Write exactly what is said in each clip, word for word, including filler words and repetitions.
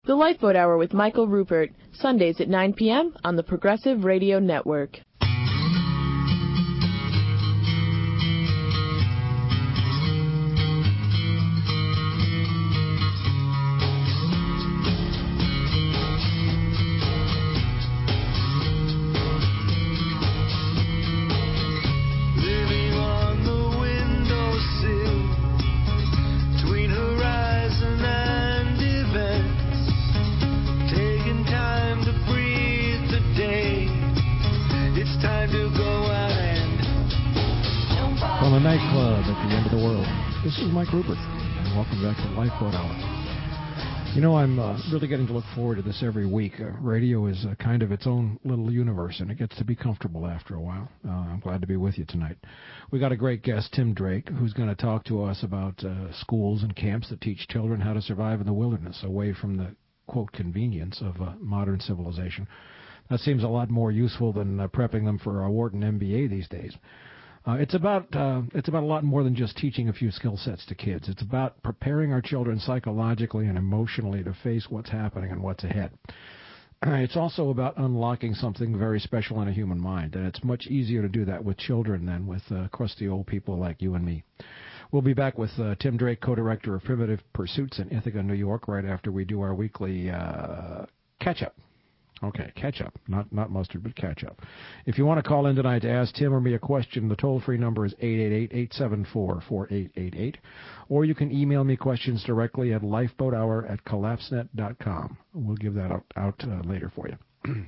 The Lifeboat Hour with Michael Rupert, Sundays at nine p.m. on the Progressive Radio Network. Nightclub at the end of the world. This is Mike Rupert, and welcome back to Lifeboat Hour. You know, I'm uh, really getting to look forward to this every week. Uh, radio is uh, kind of its own little universe, and it gets to be comfortable after a while. Uh, I'm glad to be with you tonight. We got a great guest, Tim Drake, who's going to talk to us about uh, schools and camps that teach children how to survive in the wilderness, away from the, quote, convenience of uh, modern civilization. That seems a lot more useful than uh, prepping them for a Wharton M B A these days. Uh, it's about uh, it's about a lot more than just teaching a few skill sets to kids. It's about preparing our children psychologically and emotionally to face what's happening and what's ahead. It's also about unlocking something very special in a human mind, and it's much easier to do that with children than with uh, crusty old people like you and me. We'll be back with uh, Tim Drake, co-director of Primitive Pursuits in Ithaca, New York, right after we do our weekly uh, catch-up. Okay, catch-up. Not not mustard, but catch-up. If you want to call in tonight to ask Tim or me a question, the toll-free number is eight eight eight, eight seven four, four eight eight eight. Or you can email me questions directly at lifeboathour at collapsenet dot com. We'll give that out, out uh, later for you.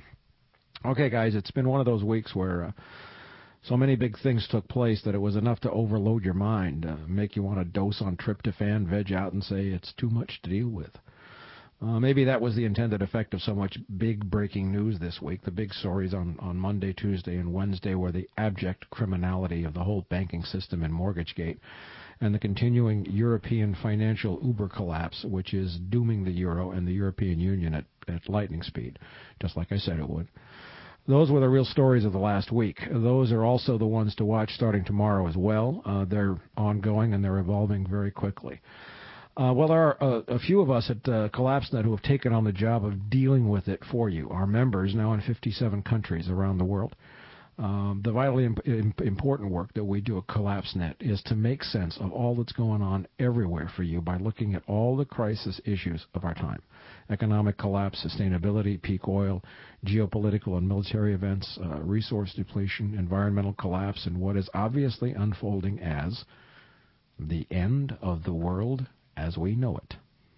Okay, guys, it's been one of those weeks where uh, so many big things took place that it was enough to overload your mind, uh, make you want to dose on tryptophan, veg out, and say it's too much to deal with. Uh, maybe that was the intended effect of so much big breaking news this week. The big stories on, on Monday, Tuesday, and Wednesday were the abject criminality of the whole banking system and Mortgagegate, and the continuing European financial Uber collapse, which is dooming the euro and the European Union at, at lightning speed, just like I said it would. Those were the real stories of the last week. Those are also the ones to watch starting tomorrow as well. Uh, they're ongoing and they're evolving very quickly. Uh, well, there are uh, a few of us at uh, CollapseNet who have taken on the job of dealing with it for you, our members now in fifty-seven countries around the world. Um, the vitally imp- imp- important work that we do at CollapseNet is to make sense of all that's going on everywhere for you by looking at all the crisis issues of our time. Economic collapse, sustainability, peak oil, geopolitical and military events, uh, resource depletion, environmental collapse, and what is obviously unfolding as the end of the world as we know it.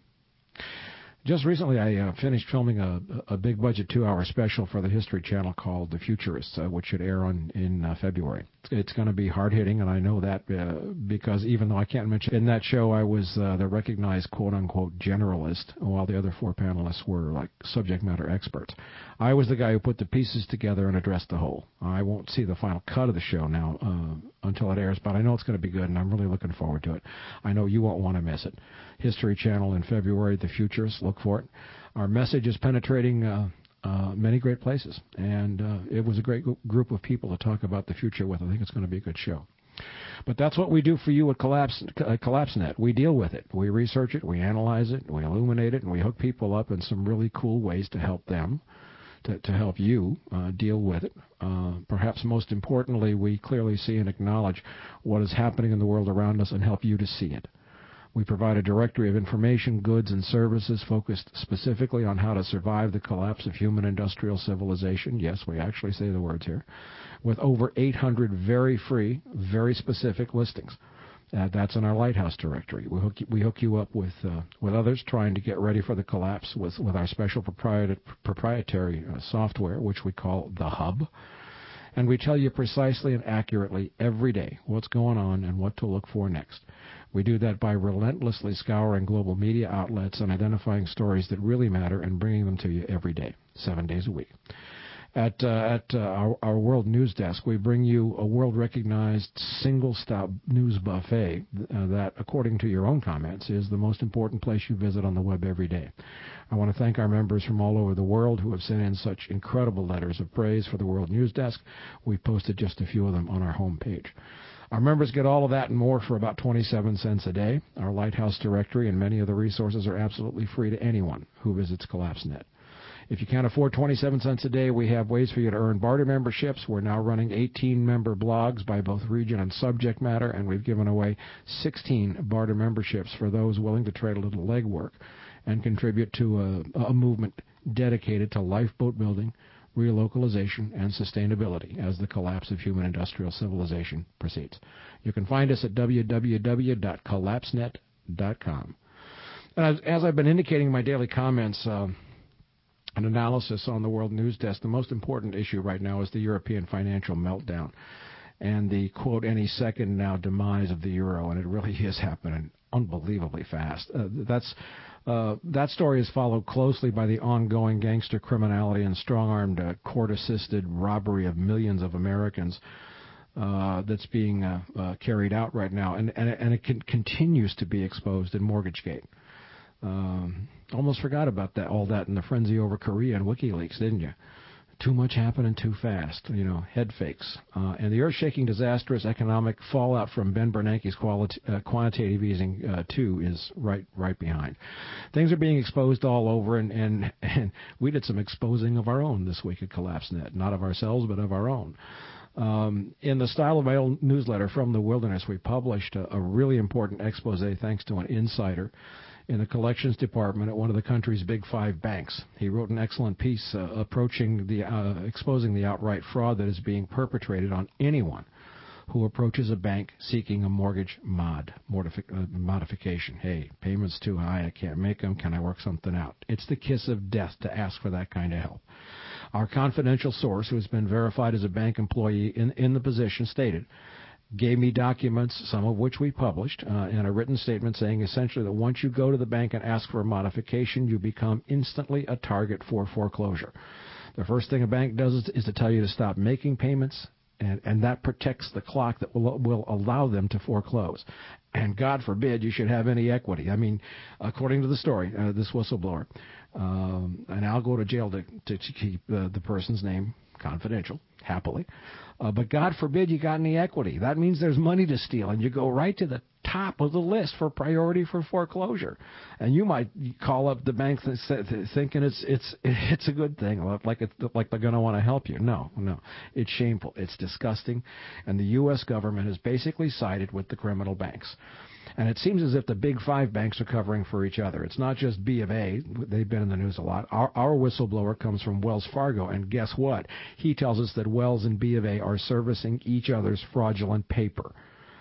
Just recently, I uh, finished filming a, a big-budget two-hour special for the History Channel called The Futurists, uh, which should air on in uh, February. It's going to be hard-hitting, and I know that uh, because even though I can't mention in that show, I was uh, the recognized quote-unquote generalist, while the other four panelists were like subject matter experts. I was the guy who put the pieces together and addressed the whole. I won't see the final cut of the show now uh, until it airs, but I know it's going to be good, and I'm really looking forward to it. I know you won't want to miss it. History Channel in February, The Futurists, look for it. Our message is penetrating uh, uh, many great places, and uh, it was a great group of people to talk about the future with. I think it's going to be a good show. But that's what we do for you at Collapse, uh, CollapseNet. We deal with it. We research it, we analyze it, we illuminate it, and we hook people up in some really cool ways to help them, to, to help you uh, deal with it. Uh, perhaps most importantly, we clearly see and acknowledge what is happening in the world around us and help you to see it. We provide a directory of information, goods, and services focused specifically on how to survive the collapse of human industrial civilization. Yes, we actually say the words here. With over eight hundred very free, very specific listings. Uh, that's in our Lighthouse directory. We hook you, we hook you up with uh, with others trying to get ready for the collapse with, with our special proprietary, proprietary uh, software, which we call The Hub. And we tell you precisely and accurately every day what's going on and what to look for next. We do that by relentlessly scouring global media outlets and identifying stories that really matter and bringing them to you every day, seven days a week. At, uh, at uh, our, our World News Desk, we bring you a world-recognized single-stop news buffet uh, that, according to your own comments, is the most important place you visit on the web every day. I want to thank our members from all over the world who have sent in such incredible letters of praise for the World News Desk. We've posted just a few of them on our homepage. Our members get all of that and more for about twenty-seven cents a day. Our Lighthouse directory and many of the resources are absolutely free to anyone who visits CollapseNet. If you can't afford twenty-seven cents a day, we have ways for you to earn barter memberships. We're now running eighteen member blogs by both region and subject matter, and we've given away sixteen barter memberships for those willing to trade a little legwork and contribute to a, a movement dedicated to lifeboat building, relocalization, and sustainability as the collapse of human industrial civilization proceeds. You can find us at w w w dot collapsenet dot com. As, as I've been indicating in my daily comments, uh, an analysis on the World News Desk, the most important issue right now is the European financial meltdown and the, quote, any second now demise of the euro, and it really is happening unbelievably fast. Uh, that's uh, that story is followed closely by the ongoing gangster criminality and strong-armed uh, court-assisted robbery of millions of Americans uh, that's being uh, uh, carried out right now, and, and, and it can, continues to be exposed in MortgageGate. Um, almost forgot about that, all that in the frenzy over Korea and WikiLeaks, didn't you? Too much happening too fast, you know, head fakes. Uh, and the earth-shaking, disastrous economic fallout from Ben Bernanke's quality, uh, quantitative easing, uh, too, is right right behind. Things are being exposed all over, and, and, and we did some exposing of our own this week at CollapseNet. Not of ourselves, but of our own. Um, in the style of my old newsletter, From the Wilderness, we published a, a really important expose thanks to an insider in the collections department at one of the country's big five banks. He wrote an excellent piece uh, approaching the uh, exposing the outright fraud that is being perpetrated on anyone who approaches a bank seeking a mortgage mod mortific- uh, modification. Hey, payments too high, I can't make them. Can I work something out? It's the kiss of death to ask for that kind of help. Our confidential source, who has been verified as a bank employee in, in the position, stated, gave me documents, some of which we published, uh, and a written statement saying essentially that once you go to the bank and ask for a modification, you become instantly a target for foreclosure. The first thing a bank does is, is to tell you to stop making payments, and, and that protects the clock that will, will allow them to foreclose. And God forbid you should have any equity. I mean, according to the story, uh, this whistleblower, um, and I'll go to jail to, to, to keep uh, the person's name confidential, happily. Uh, but God forbid you got any equity. That means there's money to steal, and you go right to the top of the list for priority for foreclosure. And you might call up the bank thinking it's it's it's a good thing, like it's, like they're going to want to help you. No, no, it's shameful. It's disgusting, and the U S government has basically sided with the criminal banks. And it seems as if the big five banks are covering for each other. It's not just B of A. They've been in the news a lot. Our, our whistleblower comes from Wells Fargo, and guess what? He tells us that Wells and B of A are servicing each other's fraudulent paper.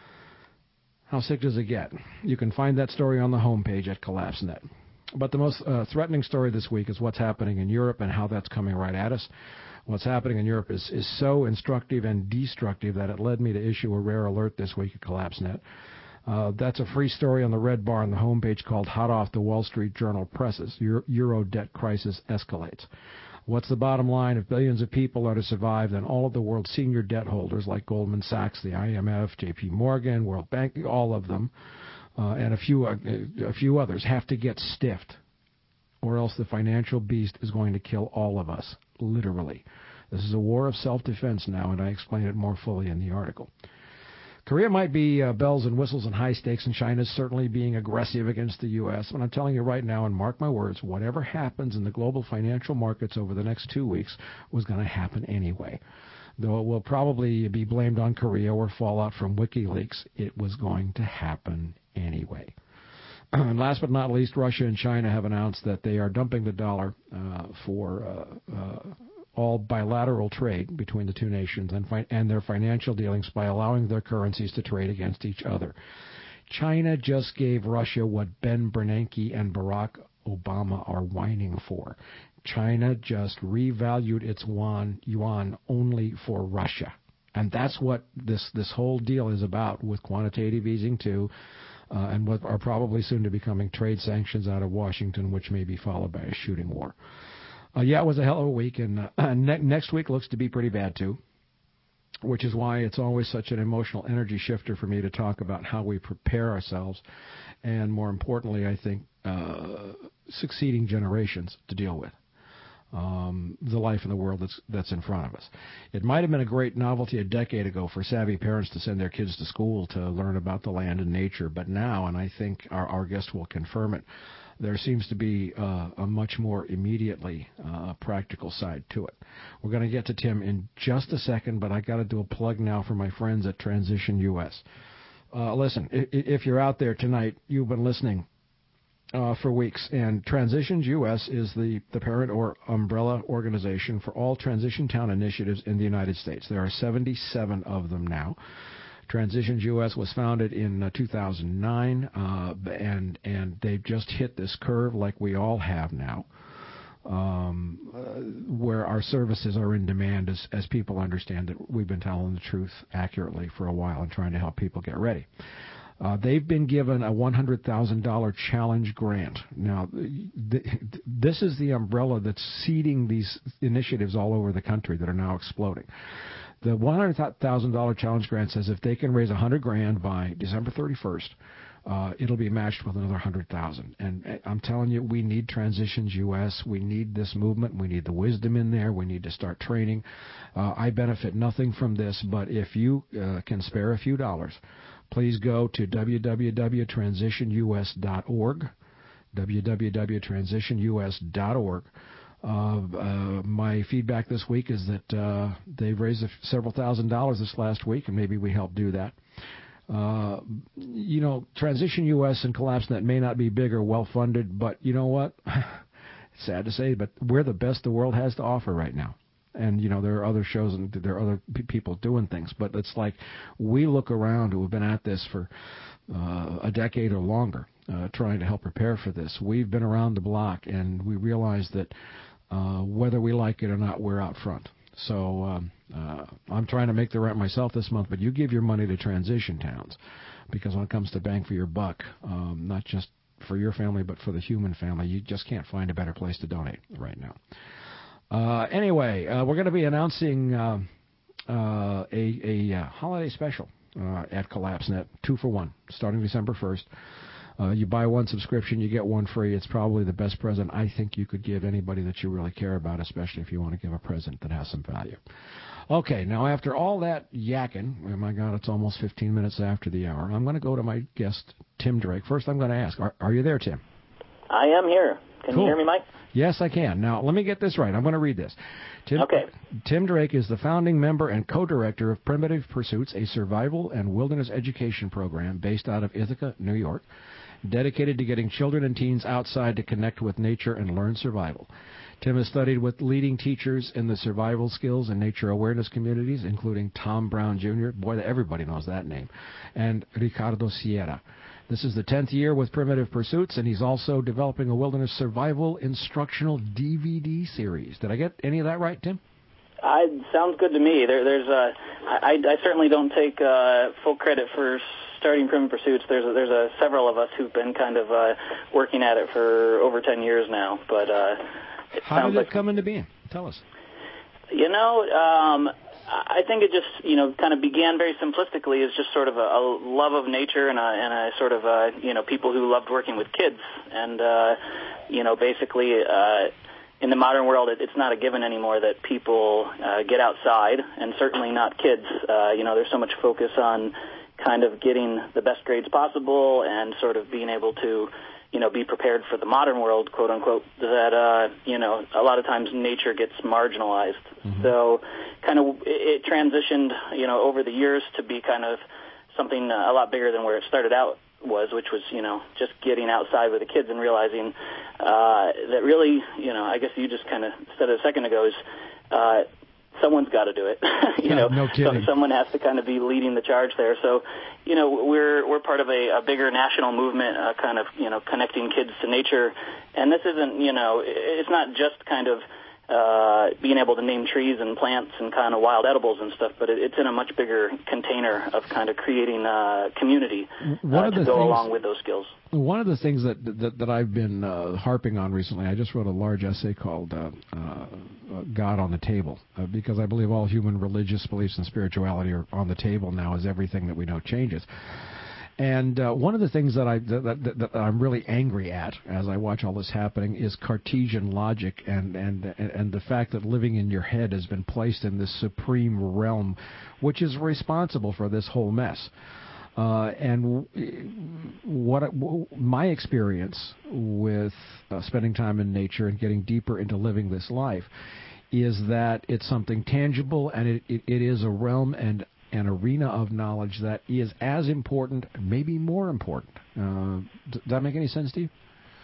How sick does it get? You can find that story on the homepage at CollapseNet. But the most uh, threatening story this week is what's happening in Europe and how that's coming right at us. What's happening in Europe is, is so instructive and destructive that it led me to issue a rare alert this week at CollapseNet. Uh, that's a free story on the red bar on the homepage called Hot Off the Wall Street Journal Presses, Euro, Euro Debt Crisis Escalates. What's the bottom line? If billions of people are to survive, then all of the world's senior debt holders like Goldman Sachs, the I M F, J P Morgan, World Bank, all of them, uh, and a few, uh, a few others have to get stiffed, or else the financial beast is going to kill all of us, literally. This is a war of self-defense now, and I explain it more fully in the article. Korea might be uh, bells and whistles and high stakes, and China's certainly being aggressive against the U S. But I'm telling you right now, and mark my words, whatever happens in the global financial markets over the next two weeks was going to happen anyway. Though it will probably be blamed on Korea or fallout from WikiLeaks, it was going to happen anyway. And last but not least, Russia and China have announced that they are dumping the dollar uh, for uh, uh, all bilateral trade between the two nations and, fi- and their financial dealings by allowing their currencies to trade against each other. China just gave Russia what Ben Bernanke and Barack Obama are whining for. China just revalued its yuan, yuan only for Russia. And that's what this, this whole deal is about with quantitative easing too, uh, and what are probably soon to becoming trade sanctions out of Washington, which may be followed by a shooting war. Uh, yeah, it was a hell of a week, and uh, ne- next week looks to be pretty bad, too, which is why it's always such an emotional energy shifter for me to talk about how we prepare ourselves and, more importantly, I think, uh, succeeding generations to deal with. um, the life in the world that's that's in front of us. It might have been a great novelty a decade ago for savvy parents to send their kids to school to learn about the land and nature, but now, and I think our, our guest will confirm it, there seems to be uh, a much more immediately uh, practical side to it. We're going to get to Tim in just a second, but I got to do a plug now for my friends at Transition U S. Uh, listen, if, if you're out there tonight, you've been listening Uh, for weeks, and Transitions U S is the, the parent or umbrella organization for all Transition Town initiatives in the United States. There are seventy-seven of them now. Transitions U S was founded in uh, two thousand nine, uh, and and they've just hit this curve like we all have now, um, uh, where our services are in demand as, as people understand that we've been telling the truth accurately for a while and trying to help people get ready. Uh, they've been given a one hundred thousand dollars challenge grant. Now, th- this is the umbrella that's seeding these initiatives all over the country that are now exploding. The one hundred thousand dollars challenge grant says if they can raise one hundred grand by December thirty-first, uh, it'll be matched with another one hundred thousand. And I'm telling you, we need Transitions U S. We need this movement. We need the wisdom in there. We need to start training. Uh, I benefit nothing from this, but if you uh, can spare a few dollars, please go to w w w dot transition u s dot org, w w w dot transition u s dot org. Uh, uh, my feedback this week is that uh, they've raised a f- several thousand dollars this last week, and maybe we help do that. Uh, you know, Transition U S and CollapseNet may not be big or well-funded, but you know what? It's sad to say, but we're the best the world has to offer right now. And, you know, there are other shows and there are other p- people doing things. But it's like we look around who have been at this for uh, a decade or longer uh, trying to help prepare for this. We've been around the block, and we realize that uh, whether we like it or not, we're out front. So um, uh, I'm trying to make the rent myself this month, but you give your money to Transition Towns, because when it comes to bang for your buck, um, not just for your family but for the human family, you just can't find a better place to donate right now. Uh, anyway, uh, we're going to be announcing uh, uh, a, a uh, holiday special uh, at CollapseNet, two for one, starting December first. Uh, you buy one subscription, you get one free. It's probably the best present I think you could give anybody that you really care about, especially if you want to give a present that has some value. Okay, now after all that yakking, oh my God, it's almost fifteen minutes after the hour, I'm going to go to my guest, Tim Drake. First, I'm going to ask, are, are you there, Tim? I am here. Can cool. you hear me, Mike? Yes, I can. Now, let me get this right. I'm going to read this. Tim, okay. Tim Drake is the founding member and co-director of Primitive Pursuits, a survival and wilderness education program based out of Ithaca, New York, dedicated to getting children and teens outside to connect with nature and learn survival. Tim has studied with leading teachers in the survival skills and nature awareness communities, including Tom Brown Junior Boy, everybody knows that name. And Ricardo Sierra. This is the tenth year with Primitive Pursuits, and he's also developing a wilderness survival instructional D V D series. Did I get any of that right, Tim? Uh, sounds good to me. There, there's a, I, I certainly don't take uh, full credit for starting Primitive Pursuits. There's a, there's a, several of us who've been kind of uh, working at it for over ten years now. But uh, it how sounds did it like, come into being? Tell us. You know, um, I think it just, you know, kind of began very simplistically as just sort of a, a love of nature and a, and a sort of, uh, you know, people who loved working with kids. And, uh, you know, basically, uh, in the modern world, it, it's not a given anymore that people uh, get outside, and certainly not kids. Uh, you know, there's so much focus on kind of getting the best grades possible and sort of being able to, you know, be prepared for the modern world, quote unquote, that, uh, you know, a lot of times nature gets marginalized. Mm-hmm. So kind of it, it transitioned, you know, over the years to be kind of something uh, a lot bigger than where it started out was, which was, you know, just getting outside with the kids and realizing uh, that really, you know, I guess you just kind of said it a second ago is, uh, someone's got to do it. you yeah, know, no kidding. So someone has to kind of be leading the charge there. So, you know, we're we're part of a, a bigger national movement, uh, kind of, you know, connecting kids to nature. And this isn't, you know, it's not just kind of uh, being able to name trees and plants and kind of wild edibles and stuff, but it, it's in a much bigger container of kind of creating a community uh, to go things, along with those skills. One of the things that that, that I've been uh, harping on recently, I just wrote a large essay called uh, uh, God on the Table, uh, because I believe all human religious beliefs and spirituality are on the table now as everything that we know changes. And uh, one of the things that, I, that, that, that I'm really angry at as I watch all this happening is Cartesian logic and, and, and the fact that living in your head has been placed in this supreme realm, which is responsible for this whole mess. Uh, and what my experience with uh, spending time in nature and getting deeper into living this life is that it's something tangible, and it, it, it is a realm and an arena of knowledge that is as important, maybe more important. Uh, does that make any sense to you?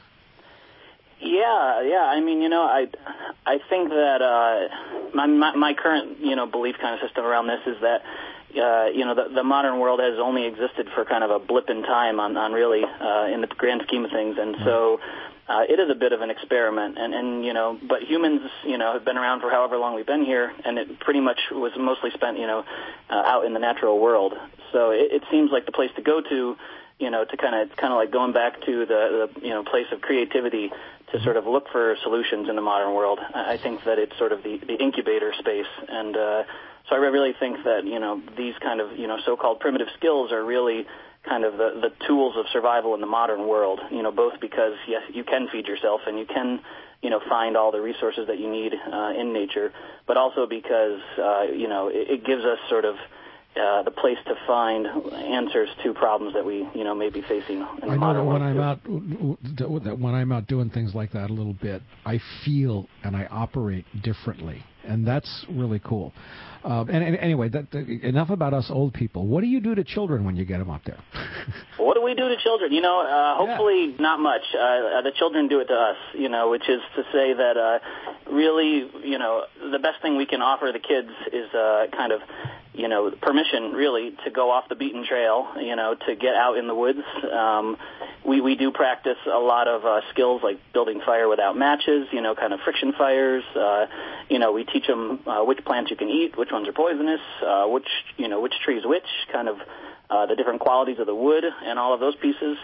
Yeah, yeah. I mean, you know, I, I think that uh, my, my my current, you know, belief kind of system around this is that, uh, you know, the, the modern world has only existed for kind of a blip in time on, on really uh, in the grand scheme of things, and so uh, it is a bit of an experiment. And, and you know, but humans, you know, have been around for however long we've been here, and it pretty much was mostly spent, you know, uh, out in the natural world. So it, it seems like the place to go to, you know, to kind of kind of like going back to the, the you know place of creativity to sort of look for solutions in the modern world. I think that it's sort of the, the incubator space, and uh, so I really think that, you know, these kind of, you know, so-called primitive skills are really kind of the, the tools of survival in the modern world, you know, both because, yes, you can feed yourself and you can, you know, find all the resources that you need uh, in nature, but also because, uh, you know, it, it gives us sort of Uh, the place to find answers to problems that we, you know, may be facing in the I know that when I'm out, that when I'm out doing things like that a little bit, I feel and I operate differently, and that's really cool. Uh, and, and anyway, that, that, enough about us old people. What do you do to children when you get them up there? What do we do to children? You know, uh, hopefully yeah. not much. Uh, the children do it to us, you know, which is to say that uh, really, you know, the best thing we can offer the kids is uh, kind of, you know, permission, really, to go off the beaten trail, you know, to get out in the woods. Um, we, we do practice a lot of uh, skills like building fire without matches, you know, kind of friction fires. Uh, you know, we teach them uh, which plants you can eat, which ones are poisonous, uh, which, you know, which tree's which, kind of uh, the different qualities of the wood and all of those pieces.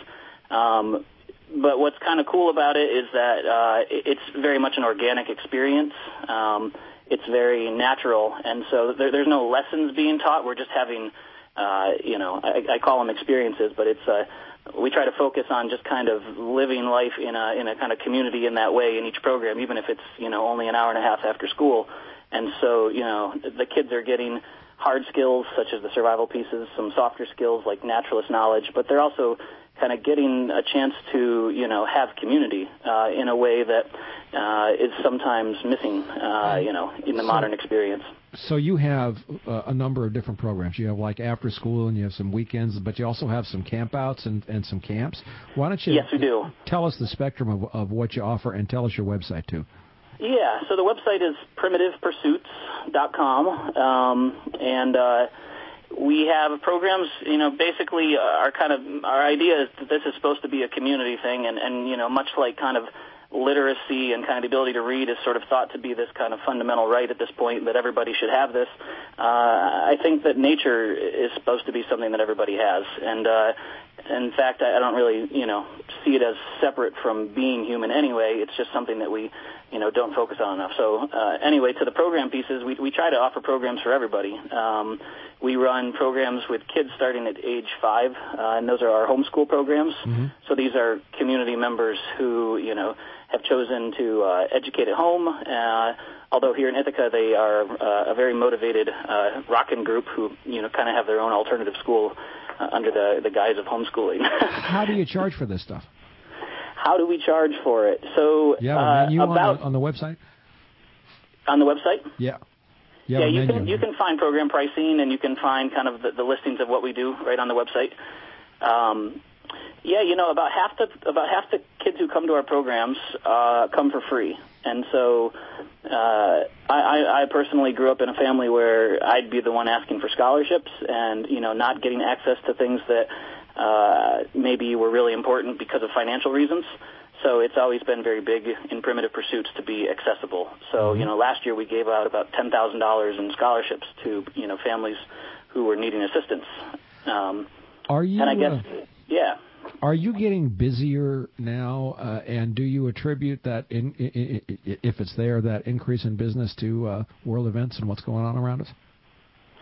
Um, but what's kind of cool about it is that uh, it's very much an organic experience. Um, It's very natural, and so there, there's no lessons being taught. We're just having, uh, you know, I, I call them experiences, but it's uh, we try to focus on just kind of living life in a in a kind of community in that way in each program, even if it's, you know, only an hour and a half after school. And so, you know, the kids are getting hard skills such as the survival pieces, some softer skills like naturalist knowledge, but they're also kind of getting a chance to, you know, have community uh, in a way that uh, is sometimes missing, uh, you know, in the so, modern experience. So you have uh, a number of different programs. You have like after school, and you have some weekends, but you also have some campouts and, and some camps. Why don't you yes, we do. tell us the spectrum of, of what you offer, and tell us your website too. Yeah, so the website is primitive pursuits dot com, um, and uh, we have programs, you know, basically our kind of, our idea is that this is supposed to be a community thing, and, and you know, much like kind of literacy and kind of the ability to read is sort of thought to be this kind of fundamental right at this point, that everybody should have this. Uh, I think that nature is supposed to be something that everybody has, and uh, in fact, I don't really, you know, see it as separate from being human anyway. It's just something that we, you know, don't focus on enough. So uh, anyway, to the program pieces, we, we try to offer programs for everybody. Um, we run programs with kids starting at age five, uh, and those are our homeschool programs. Mm-hmm. So these are community members who, you know, have chosen to uh, educate at home. Uh, although here in Ithaca, they are uh, a very motivated uh, rockin' group who, you know, kind of have their own alternative school uh, under the, the guise of homeschooling. How do you charge for this stuff? How do we charge for it? So yeah, uh, you about on the, on the website. On the website? Yeah. Yeah, yeah you can you can find program pricing, and you can find kind of the, the listings of what we do right on the website. Um, yeah, you know, about half the about half the kids who come to our programs uh, come for free, and so uh, I, I personally grew up in a family where I'd be the one asking for scholarships, and you know, not getting access to things that uh, maybe were really important because of financial reasons. So it's always been very big in Primitive Pursuits to be accessible. So, you know, last year we gave out about ten thousand dollars in scholarships to, you know, families who were needing assistance. Um, Are you, and I guess, uh, yeah. Are you getting busier now, uh, and do you attribute that, in, in, if it's there, that increase in business to uh, world events and what's going on around us?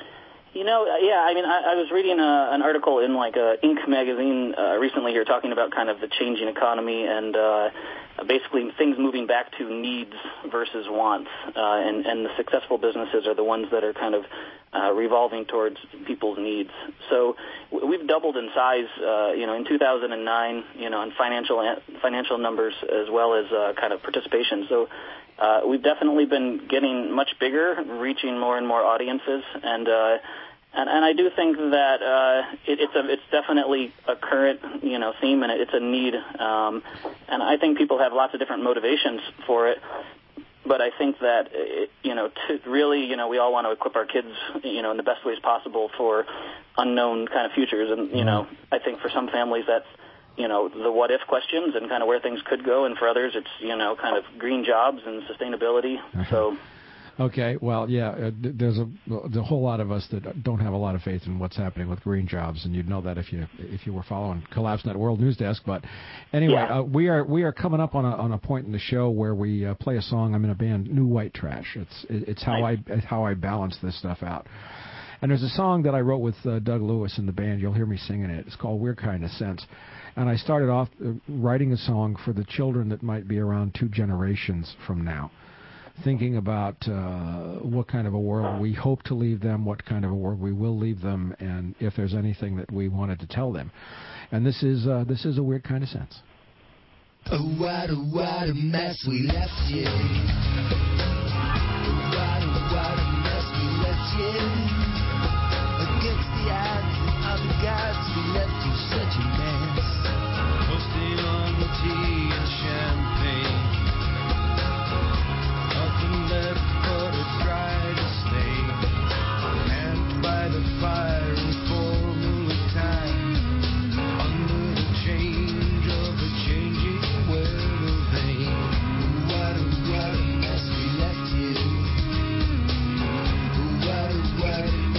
You know, yeah, I mean, I, I was reading a, an article in, like, uh, Inc magazine uh, recently here talking about kind of the changing economy and uh, basically things moving back to needs versus wants, uh, and, and the successful businesses are the ones that are kind of uh, revolving towards people's needs. So we've doubled in size, uh, you know, in two thousand nine, you know, in financial financial numbers as well as uh, kind of participation. So uh, we've definitely been getting much bigger, reaching more and more audiences, and uh, and, and I do think that uh, it, it's a it's definitely a current, you know, theme, and it's a need, um, and I think people have lots of different motivations for it. But I think that, it, you know, to really, you know, we all want to equip our kids, you know, in the best ways possible for unknown kind of futures. And, you know, I think for some families that's, you know, the what if questions and kind of where things could go. And for others, it's, you know, kind of green jobs and sustainability. So. Okay, well, yeah, uh, there's a, there's a whole lot of us that don't have a lot of faith in what's happening with green jobs, and you'd know that if you if you were following CollapseNet World News Desk. But anyway, yeah. uh, we are we are coming up on a on a point in the show where we uh, play a song. I'm in a band, New White Trash. It's it's how nice. I how I balance this stuff out. And there's a song that I wrote with uh, Doug Lewis in the band. You'll hear me singing it. It's called Weird Kind of Sense. And I started off uh, writing a song for the children that might be around two generations from now, thinking about uh, what kind of a world we hope to leave them, what kind of a world we will leave them, and if there's anything that we wanted to tell them. And this is uh, this is a weird kind of sense. Oh, what a, what a mess we left you. What a, what a mess we left you. Against the odds and other gods, we left you such a mess. Toasting on the tea and champagne. Nothing left but a dry to stay. And by the fire in full moon time, under the change of a changing weather vane. What a, what a mess we left you. What a, what a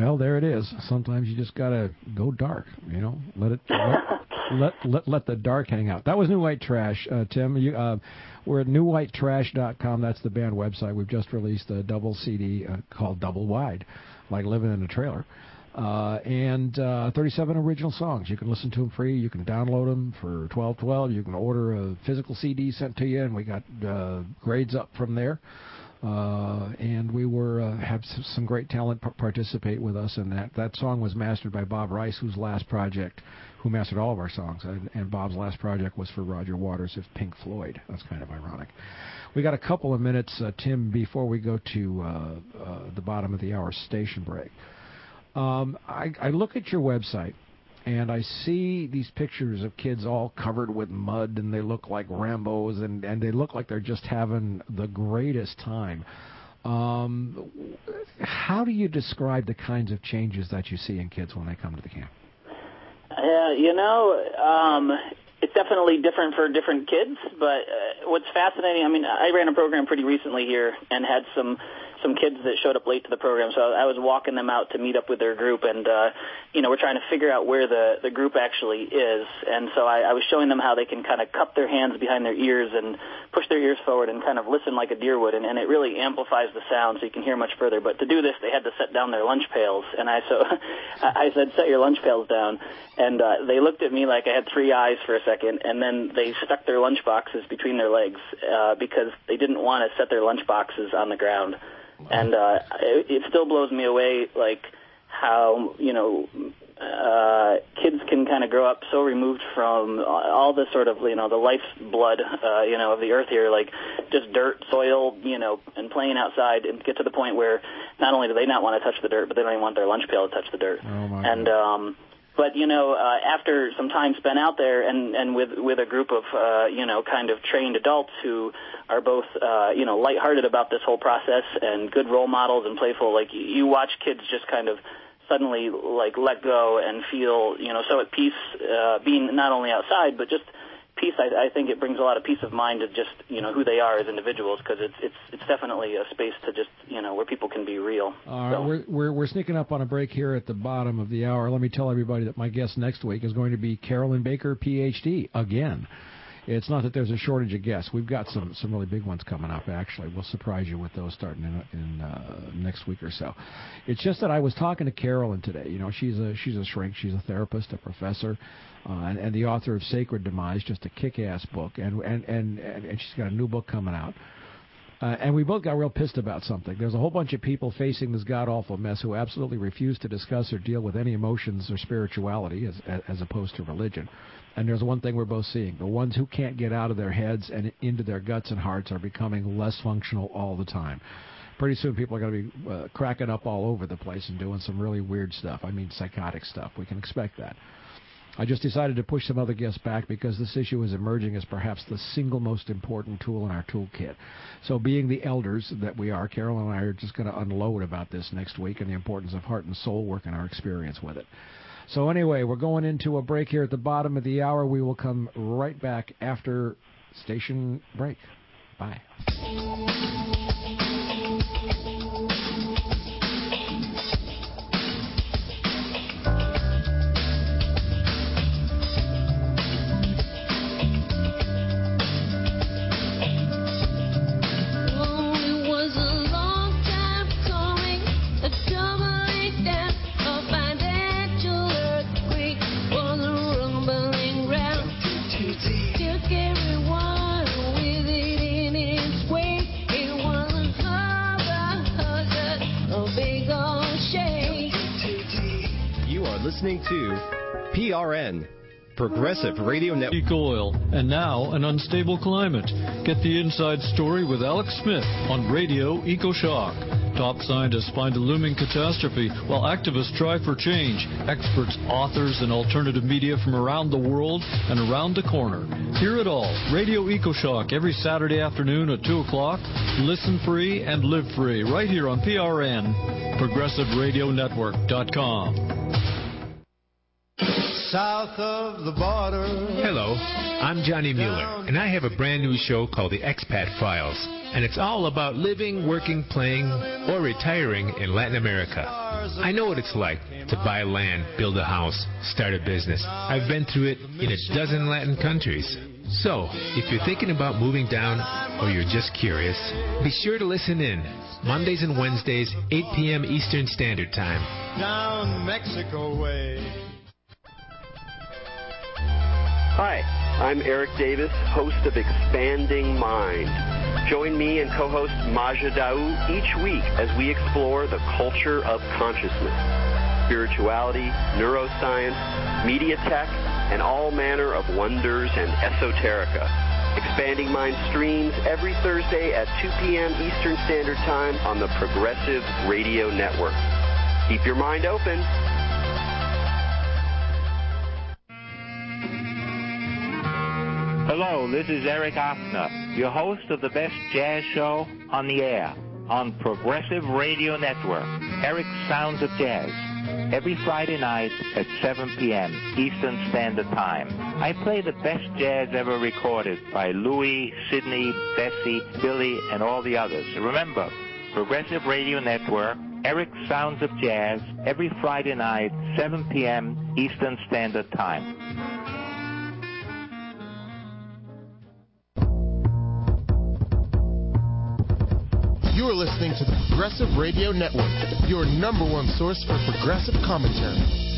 Well, there it is. Sometimes you just got to go dark, you know, let it let, let, let let the dark hang out. That was New White Trash, uh, Tim. You, uh, we're at new white trash dot com. That's the band website. We've just released a double C D uh, called Double Wide, like living in a trailer. Uh, and uh, thirty-seven original songs. You can listen to them free. You can download them for twelve twelve. You can order a physical C D sent to you, and we got uh, grades up from there. Uh, and we were uh, have some great talent p- participate with us in that. That song was mastered by Bob Rice, whose last project, who mastered all of our songs, and, and Bob's last project was for Roger Waters of Pink Floyd. That's kind of ironic. We got a couple of minutes, uh, Tim, before we go to uh, uh, the bottom of the hour station break. Um, I, I look at your website, and I see these pictures of kids all covered with mud, and they look like Rambos, and, and they look like they're just having the greatest time. Um, how do you describe the kinds of changes that you see in kids when they come to the camp? Uh, you know, um, it's definitely different for different kids, but uh, what's fascinating, I mean, I ran a program pretty recently here and had some some kids that showed up late to the program, so I was walking them out to meet up with their group, and, uh, you know, we're trying to figure out where the, the group actually is, and so I, I was showing them how they can kind of cup their hands behind their ears and push their ears forward and kind of listen like a deer would, and, and it really amplifies the sound so you can hear much further, but to do this, they had to set down their lunch pails, and I so I said, set your lunch pails down, and uh, they looked at me like I had three eyes for a second, and then they stuck their lunch boxes between their legs uh, because they didn't want to set their lunch boxes on the ground. And uh, it, it still blows me away, like, how, you know, uh, kids can kind of grow up so removed from all the sort of, you know, the lifeblood, uh, you know, of the earth here, like just dirt, soil, you know, and playing outside, and get to the point where not only do they not want to touch the dirt, but they don't even want their lunch pail to touch the dirt. Oh, my and, God. um, But, you know, uh, after some time spent out there and, and with, with a group of, uh, you know, kind of trained adults who are both, uh, you know, lighthearted about this whole process and good role models and playful, like you watch kids just kind of suddenly, like, let go and feel, you know, so at peace uh, being not only outside, but just peace. I, I think it brings a lot of peace of mind to just, you know, who they are as individuals, because it's it's it's definitely a space to just, you know, where people can be real. All right, so. we're, we're we're sneaking up on a break here at the bottom of the hour. Let me tell everybody that my guest next week is going to be Carolyn Baker, P H D, again. It's not that there's a shortage of guests. We've got some, some really big ones coming up, actually. We'll surprise you with those starting in, in uh, next week or so. It's just that I was talking to Carolyn today. You know, she's a she's a shrink. She's a therapist, a professor, uh, and, and the author of Sacred Demise, just a kick-ass book. And, and, and, and she's got a new book coming out. Uh, and we both got real pissed about something. There's a whole bunch of people facing this god-awful mess who absolutely refuse to discuss or deal with any emotions or spirituality as, as opposed to religion. And there's one thing we're both seeing. The ones who can't get out of their heads and into their guts and hearts are becoming less functional all the time. Pretty soon people are going to be uh, cracking up all over the place and doing some really weird stuff. I mean psychotic stuff. We can expect that. I just decided to push some other guests back because this issue is emerging as perhaps the single most important tool in our toolkit. So being the elders that we are, Carol and I are just going to unload about this next week and the importance of heart and soul work and our experience with it. So anyway, we're going into a break here at the bottom of the hour. We will come right back after station break. Bye. Listening to P R N, Progressive Radio Network. Peak oil, and now an unstable climate. Get the inside story with Alex Smith on Radio EcoShock. Top scientists find a looming catastrophe while activists try for change. Experts, authors, and alternative media from around the world and around the corner. Hear it all. Radio EcoShock every Saturday afternoon at two o'clock. Listen free and live free right here on P R N, progressive radio network dot com. south of the border. Hello, I'm Johnny Mueller, and I have a brand new show called The Expat Files. And it's all about living, working, playing, or retiring in Latin America. I know what it's like to buy land, build a house, start a business. I've been through it in a dozen Latin countries. So, if you're thinking about moving down or you're just curious, be sure to listen in. Mondays and Wednesdays, eight p.m. Eastern Standard Time. Down Mexico way. Hi, I'm Eric Davis, host of Expanding Mind. Join me and co-host Maja Daou each week as we explore the culture of consciousness, spirituality, neuroscience, media tech, and all manner of wonders and esoterica. Expanding Mind streams every Thursday at two p.m. Eastern Standard Time on the Progressive Radio Network. Keep your mind open. Hello, this is Eric Offner, your host of the best jazz show on the air on Progressive Radio Network, Eric's Sounds of Jazz, every Friday night at seven p.m. Eastern Standard Time. I play the best jazz ever recorded by Louis, Sidney, Bessie, Billy, and all the others. Remember, Progressive Radio Network, Eric's Sounds of Jazz, every Friday night, seven p.m. Eastern Standard Time. You are listening to the Progressive Radio Network, your number one source for progressive commentary.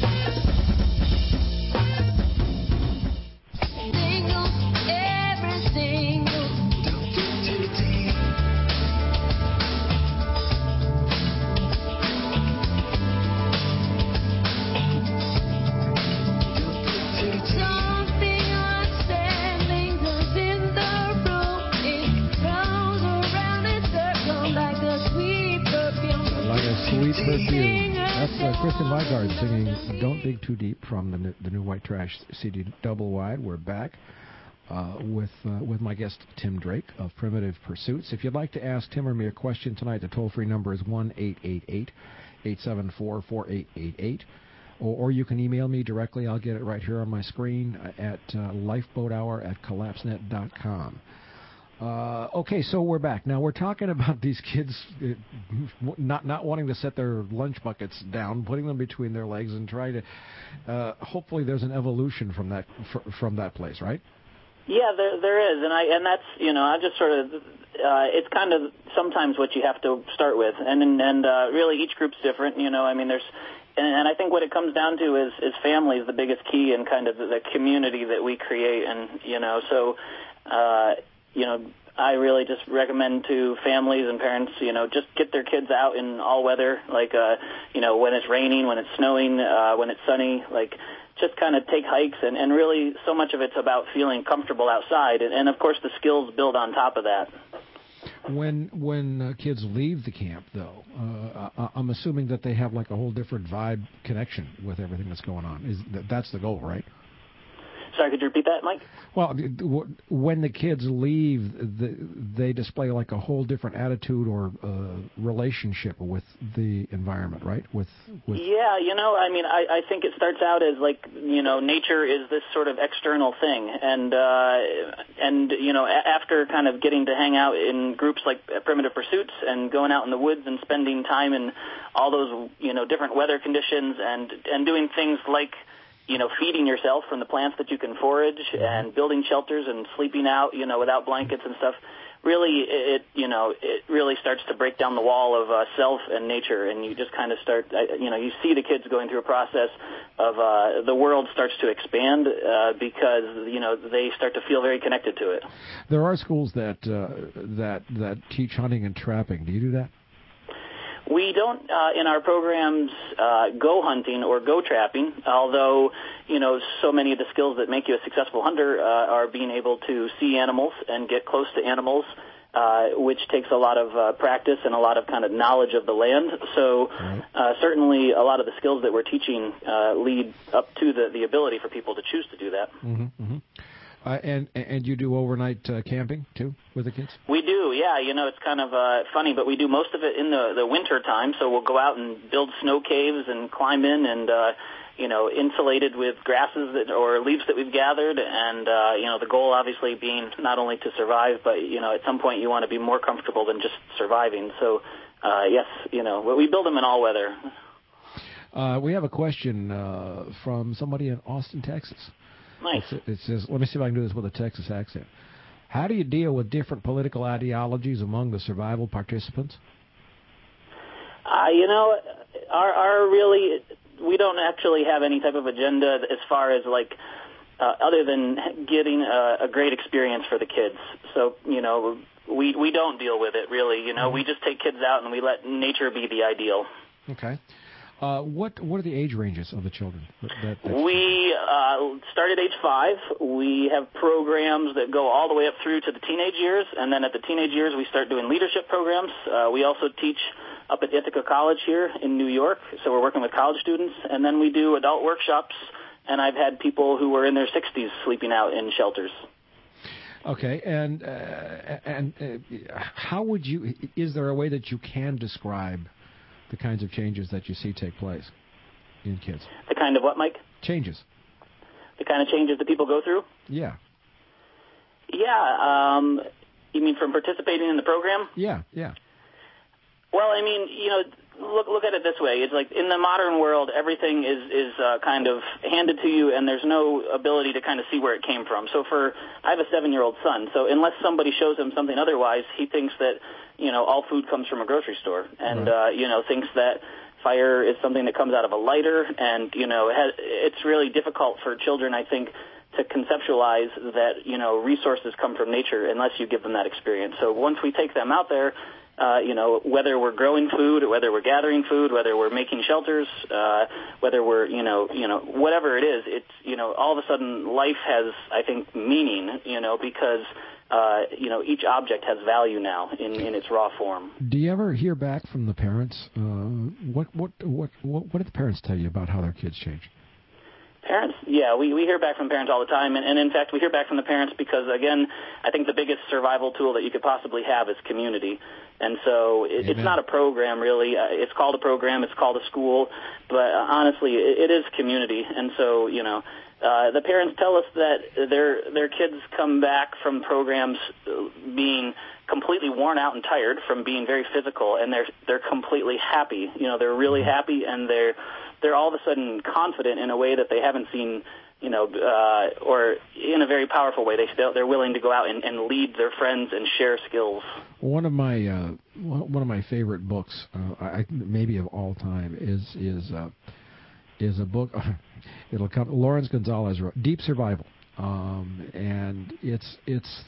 Sweet Perfume. That's uh, Kristen Weigard singing Don't Dig Too Deep from the new, the new White Trash C D Double Wide. We're back uh, with uh, with my guest Tim Drake of Primitive Pursuits. If you'd like to ask Tim or me a question tonight, the toll-free number is one eight eight eight, eight seven four, four eight eight eight. Or, or you can email me directly. I'll get it right here on my screen at uh, lifeboathour at collapsenet dot com. Uh, okay, so we're back. Now, we're talking about these kids uh, not not wanting to set their lunch buckets down, putting them between their legs, and trying to... Uh, hopefully there's an evolution from that fr- from that place, right? Yeah, there there is, and I and that's, you know, I just sort of... Uh, it's kind of sometimes what you have to start with, and and uh, really each group's different, you know, I mean, there's... And, and I think what it comes down to is, is family is the biggest key in kind of the, the community that we create, and, you know, so... Uh, you know, I really just recommend to families and parents, you know, just get their kids out in all weather, like, uh, you know, when it's raining, when it's snowing, uh, when it's sunny, like, just kind of take hikes, and, and really so much of it's about feeling comfortable outside, and, and of course the skills build on top of that. When when uh, kids leave the camp, though, uh, I, I'm assuming that they have like a whole different vibe connection with everything that's going on. Is that, that's the goal, right? Sorry, could you repeat that, Mike? Well, when the kids leave, they display like a whole different attitude or uh, relationship with the environment, right? With, with yeah, you know, I mean, I, I think it starts out as like, you know, nature is this sort of external thing, and uh, and you know, after kind of getting to hang out in groups like Primitive Pursuits and going out in the woods and spending time in all those, you know, different weather conditions and and doing things like, you know, feeding yourself from the plants that you can forage and building shelters and sleeping out, you know, without blankets and stuff. Really, it, you know, it really starts to break down the wall of uh, self and nature, and you just kind of start, you know, you see the kids going through a process of uh, the world starts to expand uh, because, you know, they start to feel very connected to it. There are schools that uh, that that teach hunting and trapping. Do you do that? We don't, uh, in our programs, uh, go hunting or go trapping, although, you know, so many of the skills that make you a successful hunter uh, are being able to see animals and get close to animals, uh, which takes a lot of uh, practice and a lot of kind of knowledge of the land. So uh, certainly a lot of the skills that we're teaching uh, lead up to the, the ability for people to choose to do that. Mm-hmm, mm-hmm. Uh, and and you do overnight uh, camping too with the kids? We do, yeah. You know, it's kind of uh, funny, but we do most of it in the the winter time. So we'll go out and build snow caves and climb in, and uh, you know, insulated with grasses that, or leaves that we've gathered. And uh, you know, the goal obviously being not only to survive, but you know, at some point you want to be more comfortable than just surviving. So uh, yes, you know, we build them in all weather. Uh, we have a question uh, from somebody in Austin, Texas. Nice. It, it says, let me see if I can do this with a Texas accent. How do you deal with different political ideologies among the survival participants? Uh, you know, our, our really, we don't actually have any type of agenda as far as like, uh, other than getting a, a great experience for the kids. So, you know, we, we don't deal with it really. You know, mm-hmm. we just take kids out and we let nature be the ideal. Okay. Uh, what what are the age ranges of the children? That, we uh, start at age five. We have programs that go all the way up through to the teenage years, and then at the teenage years we start doing leadership programs. Uh, we also teach up at Ithaca College here in New York, so we're working with college students, and then we do adult workshops, and I've had people who were in their sixties sleeping out in shelters. Okay, and, uh, and uh, how would you, is there a way that you can describe the kinds of changes that you see take place in kids? The kind of what, Mike? Changes. The kind of changes that people go through? Yeah. Yeah. Um, you mean from participating in the program? Yeah, yeah. Well, I mean, you know, look look at it this way. It's like in the modern world, everything is, is uh, kind of handed to you, and there's no ability to kind of see where it came from. So for, I have a seven-year-old son, so unless somebody shows him something otherwise, he thinks that, you know, all food comes from a grocery store, and, right. uh, you know, thinks that fire is something that comes out of a lighter, and, you know, it has, it's really difficult for children, I think, to conceptualize that, you know, resources come from nature unless you give them that experience. So once we take them out there, Uh, you know, whether we're growing food, whether we're gathering food, whether we're making shelters, uh, whether we're, you know, you know, whatever it is, it's, you know, all of a sudden life has, I think, meaning, you know, because, uh, you know, each object has value now in, in its raw form. Do you ever hear back from the parents? Uh, what, what, what, what, what do the parents tell you about how their kids change? Parents, yeah, we, we hear back from parents all the time, and, and in fact, we hear back from the parents because, again, I think the biggest survival tool that you could possibly have is community. And so it, it's not a program, really. Uh, it's called a program. It's called a school. But uh, honestly, it, it is community. And so, you know, uh, the parents tell us that their their kids come back from programs being completely worn out and tired from being very physical, and they're they're completely happy. You know, they're really happy, and they're they're all of a sudden confident in a way that they haven't seen, you know, uh, or in a very powerful way. They they're willing to go out and, and lead their friends and share skills. One of my uh, one of my favorite books, uh, I, maybe of all time, is is uh, is a book. It'll come. Lawrence Gonzalez wrote Deep Survival, um, and it's it's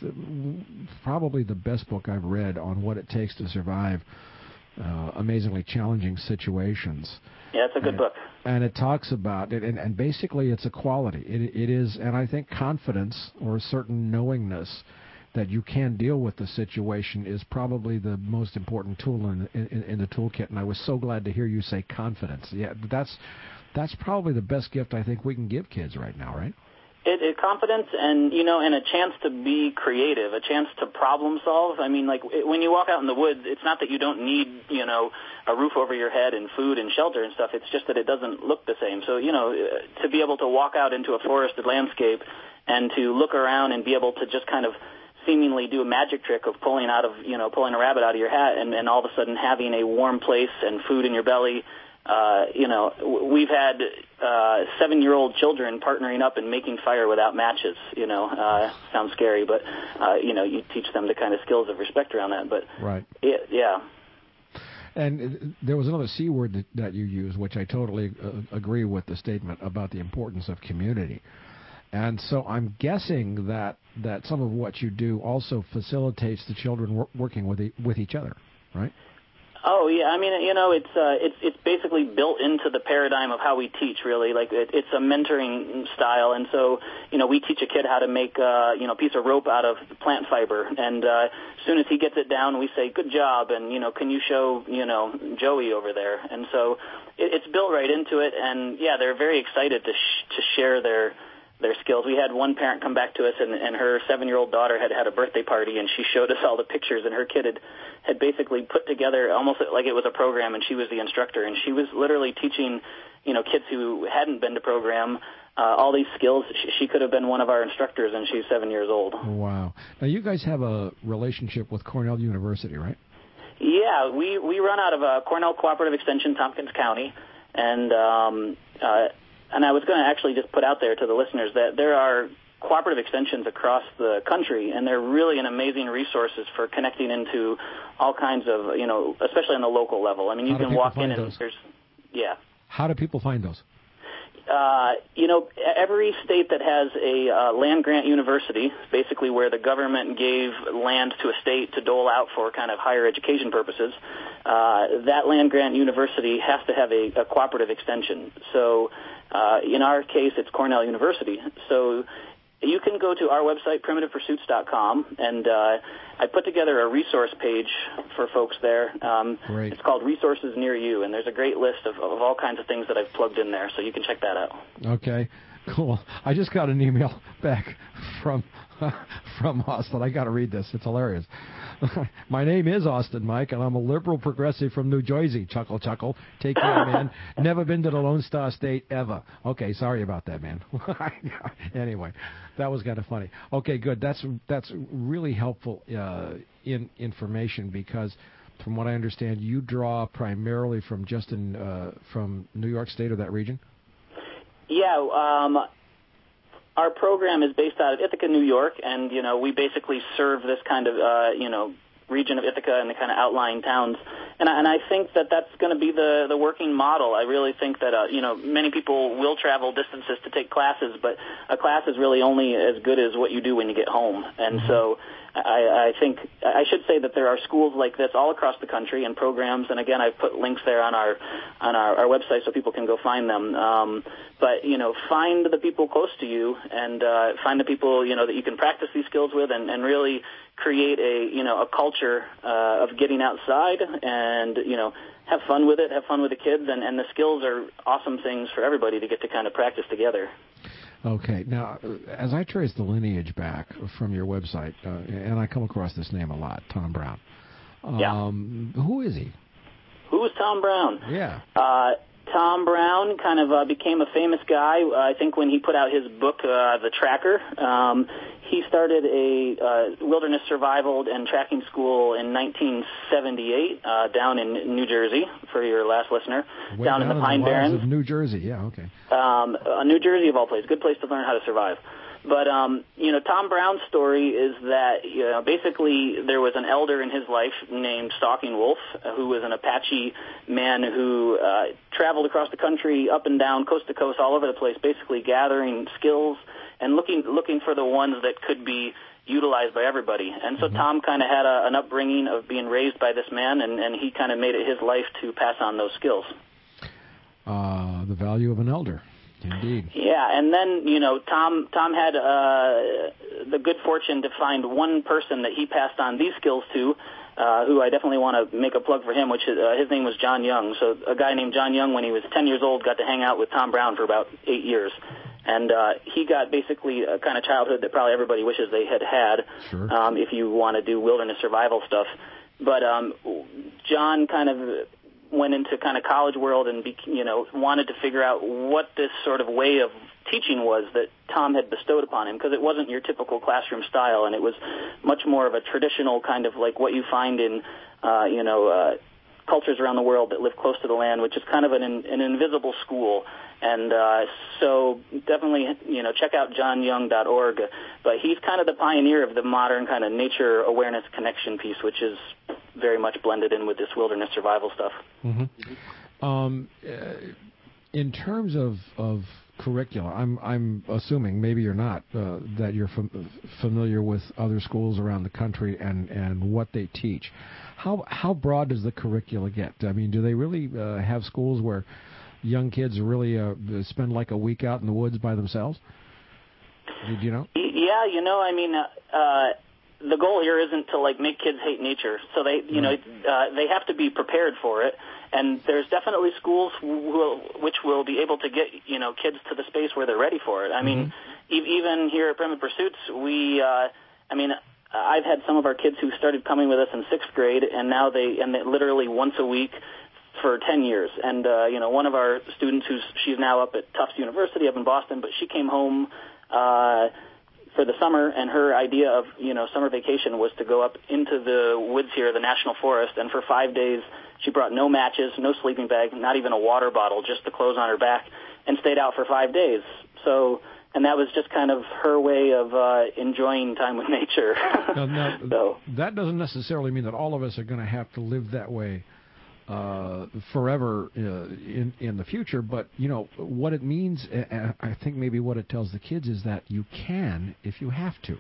probably the best book I've read on what it takes to survive uh, amazingly challenging situations. Yeah, it's a good and, book. And it talks about it, and, and basically it's a quality. It, it is, and I think confidence or a certain knowingness that you can deal with the situation is probably the most important tool in, in, in the toolkit. And I was so glad to hear you say confidence. Yeah, that's that's probably the best gift I think we can give kids right now, right? It, it confidence and, you know, and a chance to be creative, a chance to problem solve. I mean, like, it, when you walk out in the woods, it's not that you don't need, you know, a roof over your head and food and shelter and stuff. It's just that it doesn't look the same. So, you know, to be able to walk out into a forested landscape and to look around and be able to just kind of seemingly do a magic trick of pulling out of, you know, pulling a rabbit out of your hat and, and all of a sudden having a warm place and food in your belly. Uh, you know, we've had uh, seven-year-old children partnering up and making fire without matches. You know, uh, sounds scary, but uh, you know, you teach them the kind of skills of respect around that. But right, it, yeah. And there was another C word that, that you used, which I totally uh, agree with the statement about the importance of community. And so I'm guessing that, that some of what you do also facilitates the children wor- working with e- with each other, right? Oh yeah, I mean, you know, it's uh, it's it's basically built into the paradigm of how we teach. Really, like it, it's a mentoring style, and so you know, we teach a kid how to make uh, you know, a piece of rope out of plant fiber, and uh, as soon as he gets it down, we say, "Good job," and you know, can you show you know Joey over there? And so it, it's built right into it, and yeah, they're very excited to sh- to share their their skills. We had one parent come back to us, and, and her seven-year-old daughter had had a birthday party, and she showed us all the pictures, and her kid had, had basically put together almost like it was a program, and she was the instructor, and she was literally teaching, you know, kids who hadn't been to program uh, all these skills. She, she could have been one of our instructors, and she's seven years old. Wow. Now, you guys have a relationship with Cornell University, right? Yeah, we, we run out of uh, Cornell Cooperative Extension, Tompkins County, and um, uh, and I was going to actually just put out there to the listeners that there are cooperative extensions across the country, and they're really an amazing resources for connecting into all kinds of, you know, especially on the local level. I mean, you How do can people walk in find and those? there's, yeah. How do people find those? Uh, you know, every state that has a uh, land-grant university, basically where the government gave land to a state to dole out for kind of higher education purposes, uh, that land-grant university has to have a, a cooperative extension. So uh, in our case, it's Cornell University. So you can go to our website, primitive pursuits dot com, and uh, I put together a resource page for folks there. Um, Great. It's called Resources Near You, and there's a great list of, of all kinds of things that I've plugged in there, so you can check that out. Okay, cool. I just got an email back from from Austin. I got to read this. It's hilarious. My name is Austin Mike, and I'm a liberal progressive from New Jersey. Chuckle, chuckle. Take care, man. Never been to the Lone Star State ever. Okay, sorry about that, man. Anyway, that was kind of funny. Okay, good. That's that's really helpful uh, in information because, from what I understand, you draw primarily from just in uh, from New York State or that region. Yeah. Um, Our program is based out of Ithaca, New York, and, you know, we basically serve this kind of, uh, you know, region of Ithaca and the kind of outlying towns. And I, and I think that that's going to be the, the working model. I really think that, uh, you know, many people will travel distances to take classes, but a class is really only as good as what you do when you get home. And so I, I think I should say that there are schools like this all across the country and programs. And again, I've put links there on our on our, our website so people can go find them. Um, but you know, find the people close to you and uh, find the people you know that you can practice these skills with, and, and really create a you know a culture uh, of getting outside and you know have fun with it, have fun with the kids, and, and the skills are awesome things for everybody to get to kind of practice together. Okay. Now, as I trace the lineage back from your website, uh, and I come across this name a lot, Tom Brown. Um, yeah. Who is he? Who is Tom Brown? Yeah. Uh, Tom Brown kind of uh, became a famous guy, uh, I think, when he put out his book, uh, The Tracker. Um, he started a uh, wilderness survival and tracking school in nineteen seventy-eight uh, down in New Jersey, for your last listener, Way down, down in the Pine in the wilds Barrens. of New Jersey, yeah, okay. Um, uh, New Jersey, of all places, good place to learn how to survive. But, um, you know, Tom Brown's story is that, you know, basically there was an elder in his life named Stalking Wolf, uh, who was an Apache man who uh, traveled across the country, up and down, coast to coast, all over the place, basically gathering skills and looking looking for the ones that could be utilized by everybody. And so mm-hmm. Tom kind of had a, an upbringing of being raised by this man, and, and he kind of made it his life to pass on those skills. Uh, the value of an elder. Indeed. Yeah, and then, you know, Tom Tom had uh, the good fortune to find one person that he passed on these skills to, uh, who I definitely want to make a plug for him, which is, uh, his name was John Young. So a guy named John Young, when he was ten years old, got to hang out with Tom Brown for about eight years. And uh, he got basically a kind of childhood that probably everybody wishes they had had, sure. um, if you want to do wilderness survival stuff. But um, John kind of went into kind of college world and, be, you know, wanted to figure out what this sort of way of teaching was that Tom had bestowed upon him, because it wasn't your typical classroom style, and it was much more of a traditional kind of like what you find in, uh, you know, uh, cultures around the world that live close to the land, which is kind of an, an invisible school. And uh, so definitely, you know, check out john young dot org. But he's kind of the pioneer of the modern kind of nature awareness connection piece, which is very much blended in with this wilderness survival stuff. Mm-hmm. Um, uh, in terms of, of curricula, I'm I'm assuming, maybe you're not, uh, that you're fam- familiar with other schools around the country and, and what they teach. How how broad does the curricula get? I mean, do they really uh, have schools where young kids really uh, spend like a week out in the woods by themselves? Did you know? Yeah, you know, I mean, uh, uh, the goal here isn't to like make kids hate nature. So they, you right. know, uh, they have to be prepared for it. And there's definitely schools who will, which will be able to get, you know, kids to the space where they're ready for it. I mean, e- even here at Primitive Pursuits, we, uh, I mean, I've had some of our kids who started coming with us in sixth grade, and now they, and they literally once a week for ten years. And, uh, you know, one of our students, who's she's now up at Tufts University up in Boston, but she came home uh, for the summer, and her idea of, you know, summer vacation was to go up into the woods here, the National Forest, and for five days she brought no matches, no sleeping bag, not even a water bottle, just the clothes on her back, and stayed out for five days. So, and that was just kind of her way of uh, enjoying time with nature. now, now, so, that doesn't necessarily mean that all of us are going to have to live that way uh, forever uh, in in the future. But you know what it means. Uh, I think maybe what it tells the kids is that you can if you have to.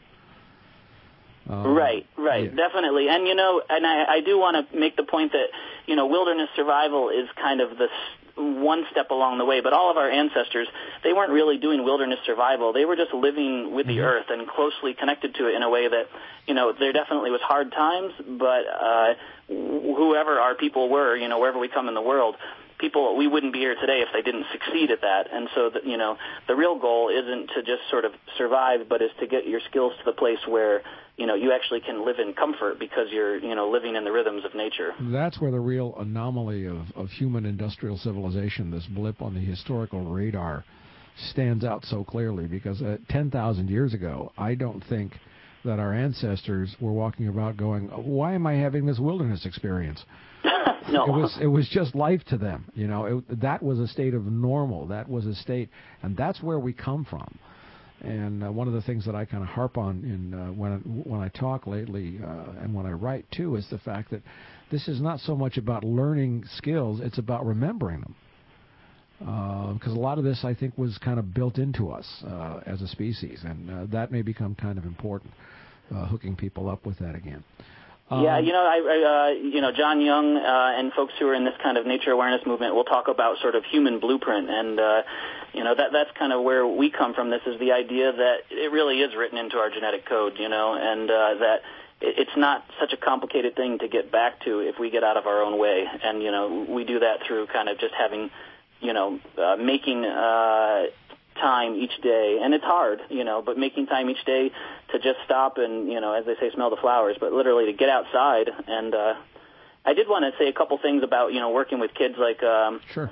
Uh, right, right, yeah. definitely. And, you know, and I, I do want to make the point that, you know, wilderness survival is kind of the one step along the way, but all of our ancestors, they weren't really doing wilderness survival. They were just living with the mm-hmm. earth and closely connected to it in a way that, you know, there definitely was hard times, but uh, whoever our people were, you know, wherever we come in the world, people, we wouldn't be here today if they didn't succeed at that. And so, that, you know, the real goal isn't to just sort of survive, but is to get your skills to the place where, you know, you actually can live in comfort because you're, you know, living in the rhythms of nature. That's where the real anomaly of, of human industrial civilization, this blip on the historical radar, stands out so clearly. Because uh, ten thousand years ago, I don't think that our ancestors were walking about going, why am I having this wilderness experience? No. It was it was just life to them. You know, it, that was a state of normal. That was a state, and that's where we come from. And uh, one of the things that I kind of harp on in uh, when when I talk lately uh, and when I write too is the fact that this is not so much about learning skills; it's about remembering them. Because uh, a lot of this, I think, was kind of built into us uh, as a species, and uh, that may become kind of important, uh, hooking people up with that again. Um, yeah, you know, I, I uh, you know, John Young uh, and folks who are in this kind of nature awareness movement will talk about sort of human blueprint, and uh, you know, that that's kind of where we come from. This is the idea that it really is written into our genetic code, you know, and uh, that it, it's not such a complicated thing to get back to if we get out of our own way, and you know, we do that through kind of just having, you know, uh, making uh, time each day, and it's hard, you know, but making time each day to just stop and, you know, as they say, smell the flowers, but literally to get outside. And uh, I did want to say a couple things about, you know, working with kids, like, um, sure.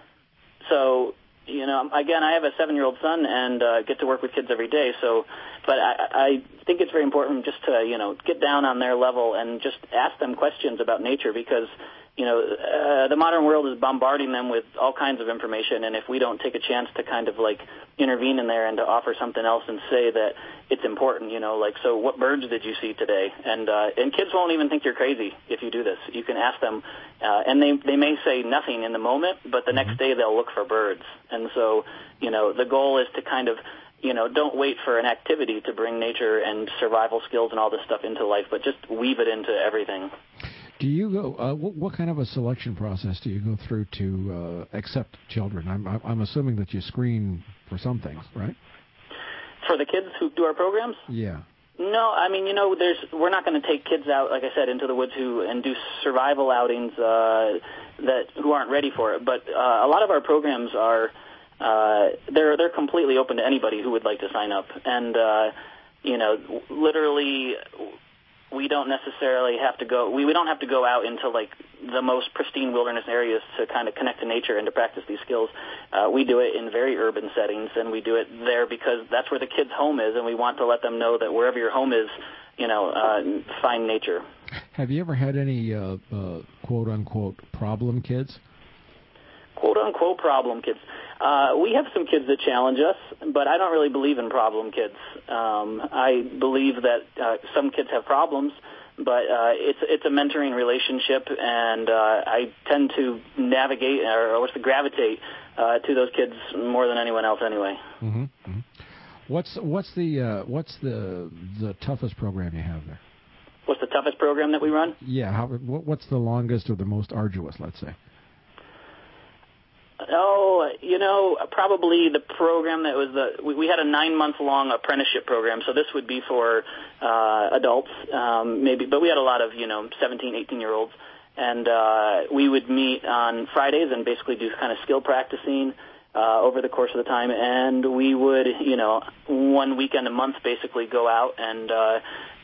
So, you know, again, I have a seven-year-old son and uh, get to work with kids every day. So, but I, I think it's very important just to, you know, get down on their level and just ask them questions about nature, because, you know, uh, the modern world is bombarding them with all kinds of information, and if we don't take a chance to kind of, like, intervene in there and to offer something else and say that it's important, you know, like, so what birds did you see today? And uh, and kids won't even think you're crazy if you do this. You can ask them, uh, and they they may say nothing in the moment, but the mm-hmm. next day they'll look for birds. And so, you know, the goal is to kind of, you know, don't wait for an activity to bring nature and survival skills and all this stuff into life, but just weave it into everything. Do you go? Uh, what, what kind of a selection process do you go through to uh, accept children? I'm I'm assuming that you screen for some things, right? For the kids who do our programs? Yeah. No, I mean, you know, there's we're not going to take kids out, like I said, into the woods who and do survival outings uh, that who aren't ready for it. But uh, a lot of our programs are uh, they're they're completely open to anybody who would like to sign up, and uh, you know, literally. We don't necessarily have to go. We, we don't have to go out into like the most pristine wilderness areas to kind of connect to nature and to practice these skills. Uh, we do it in very urban settings, and we do it there because that's where the kids' home is, and we want to let them know that wherever your home is, you know, uh, find nature. Have you ever had any uh, uh, quote unquote problem kids? Quote unquote problem kids. Uh, we have some kids that challenge us, but I don't really believe in problem kids. Um, I believe that uh, some kids have problems, but uh, it's it's a mentoring relationship, and uh, I tend to navigate or, or what's the gravitate uh, to those kids more than anyone else, anyway. Mm-hmm. Mm-hmm. What's what's the uh, what's the the toughest program you have there? What's the toughest program that we run? Yeah. How, what's the longest or the most arduous? Let's say. Oh, you know, probably the program that was the, we, we had a nine-month-long apprenticeship program, so this would be for uh, adults, um, maybe, but we had a lot of, you know, seventeen, eighteen-year-olds, and uh, we would meet on Fridays and basically do kind of skill practicing. uh, over the course of the time, and we would, you know, one weekend a month basically go out and uh,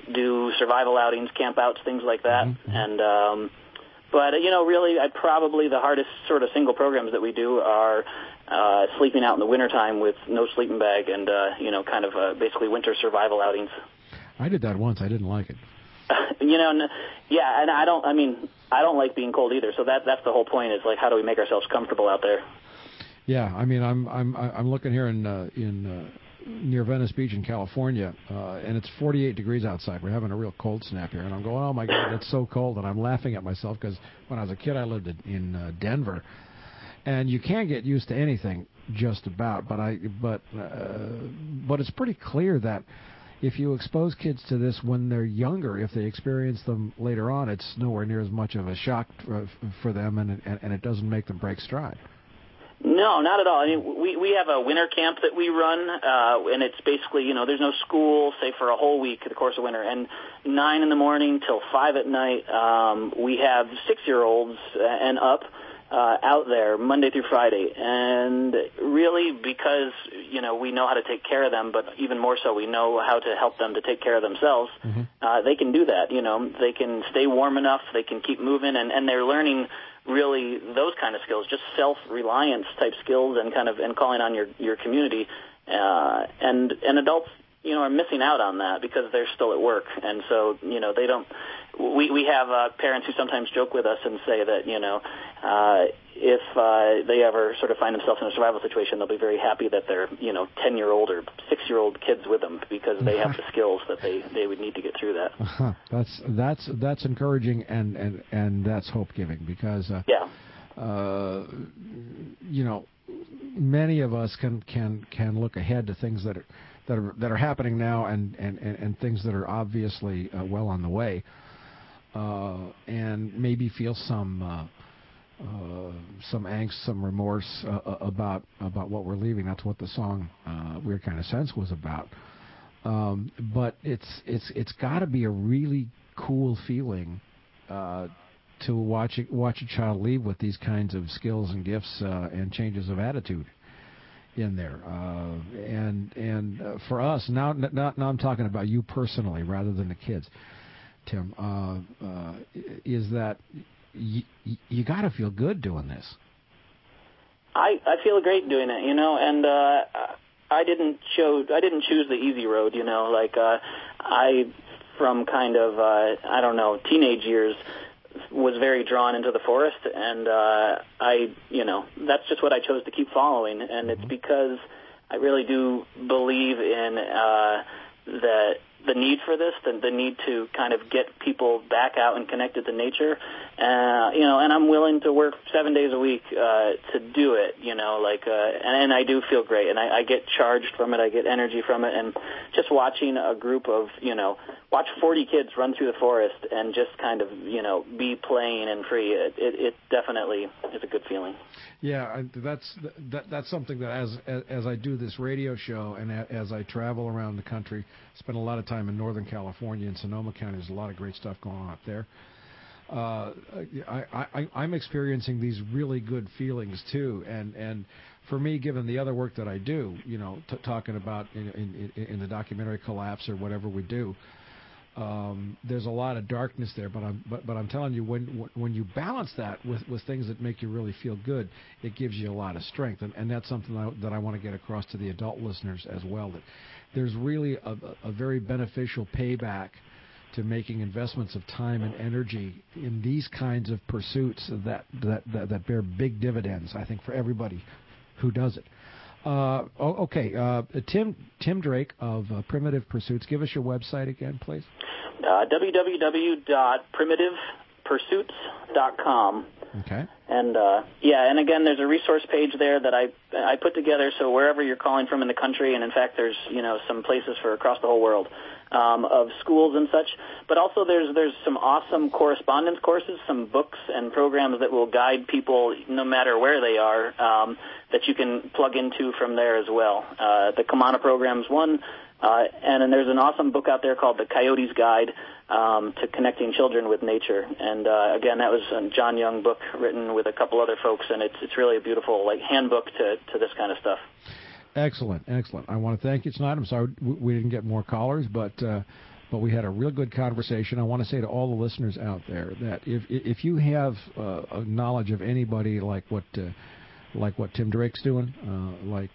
do survival outings, camp outs, things like that. Mm-hmm. And um, but you know, really, I probably the hardest sort of single programs that we do are uh, sleeping out in the wintertime with no sleeping bag, and uh, you know, kind of uh, basically winter survival outings. I did that once. I didn't like it. You know, yeah, and I don't. I mean, I don't like being cold either. So that that's the whole point. Is like, how do we make ourselves comfortable out there? Yeah, I mean, I'm I'm I'm looking here in uh, in uh, near Venice Beach in California, uh, and it's forty-eight degrees outside. We're having a real cold snap here, and I'm going, oh my God, it's so cold, and I'm laughing at myself because when I was a kid, I lived in, in uh, Denver, and you can't get used to anything just about. But I but uh, but it's pretty clear that if you expose kids to this when they're younger, if they experience them later on, it's nowhere near as much of a shock for, for them, and, and and it doesn't make them break stride. No, not at all. I mean, we we have a winter camp that we run, uh, and it's basically, you know, there's no school, say, for a whole week, the course of winter, and nine in the morning till five at night, um, we have six-year-olds and up uh, out there Monday through Friday, and really because, you know, we know how to take care of them, but even more so, we know how to help them to take care of themselves. Mm-hmm. Uh, they can do that, you know, they can stay warm enough, they can keep moving, and, and they're learning really those kind of skills, just self-reliance type skills, and kind of and calling on your your community, uh, and and adults, you know, are missing out on that because they're still at work, and so, you know, they don't. We we have uh, parents who sometimes joke with us and say that, you know, uh, if uh, they ever sort of find themselves in a survival situation, they'll be very happy that they're, you know, ten-year-old or six-year-old kids with them because they have the skills that they, they would need to get through that. Uh-huh. That's that's that's encouraging, and, and, and that's hope-giving because, uh, yeah. uh, you know, many of us can, can, can look ahead to things that are that are that are happening now, and, and, and, and things that are obviously uh, well on the way, uh, and maybe feel some uh, uh, some angst, some remorse uh, about about what we're leaving. That's what the song uh, "Weird Kind of Sense" was about. Um, but it's it's it's got to be a really cool feeling uh, to watch it, watch a child leave with these kinds of skills and gifts uh, and changes of attitude in there, uh, and and uh, for us now, now, now I'm talking about you personally rather than the kids, Tim. Uh, uh, is that y- y- you got to feel good doing this? I I feel great doing it, you know, and uh, I didn't chose I didn't choose the easy road, you know, like uh, I from kind of uh, I don't know teenage years was very drawn into the forest, and uh, I, you know, that's just what I chose to keep following, and it's because I really do believe in uh, that the need for this, the, the need to kind of get people back out and connected to nature, uh, you know, and I'm willing to work seven days a week uh, to do it, you know, like, uh, and, and I do feel great, and I, I get charged from it, I get energy from it, and just watching a group of, you know, watch forty kids run through the forest and just kind of, you know, be playing and free, it, it, it definitely is a good feeling. Yeah, that's that, that's something that as, as as I do this radio show and as I travel around the country, spend a lot of time in Northern California and Sonoma County. There's a lot of great stuff going on up there. Uh, I, I, I'm experiencing these really good feelings too, and and for me, given the other work that I do, you know, t- talking about in, in, in the documentary Collapse or whatever we do. Um, there's a lot of darkness there, but I'm but, but I'm telling you, when when you balance that with, with things that make you really feel good, it gives you a lot of strength, and, and that's something that I, that I want to get across to the adult listeners as well. That there's really a, a very beneficial payback to making investments of time and energy in these kinds of pursuits that that that, that bear big dividends. I think for everybody who does it. Uh, okay, uh, Tim Tim Drake of uh, Primitive Pursuits. Give us your website again, please. Uh, w w w dot primitive pursuits dot com. Okay. And uh, yeah, and again, there's a resource page there that I I put together. So wherever you're calling from in the country, and in fact, there's you know some places for across the whole world. um, of schools and such. But also there's there's some awesome correspondence courses, some books and programs that will guide people no matter where they are, um, that you can plug into from there as well. Uh, the Kamana program's one, uh, and then there's an awesome book out there called The Coyote's Guide um, to Connecting Children with Nature. And uh, again, that was a John Young book written with a couple other folks, and it's it's really a beautiful like handbook to, to this kind of stuff. Excellent, excellent. I want to thank you tonight. I'm sorry we didn't get more callers, but uh, but we had a real good conversation. I want to say to all the listeners out there that if if you have uh, a knowledge of anybody like what uh, like what Tim Drake's doing, uh, like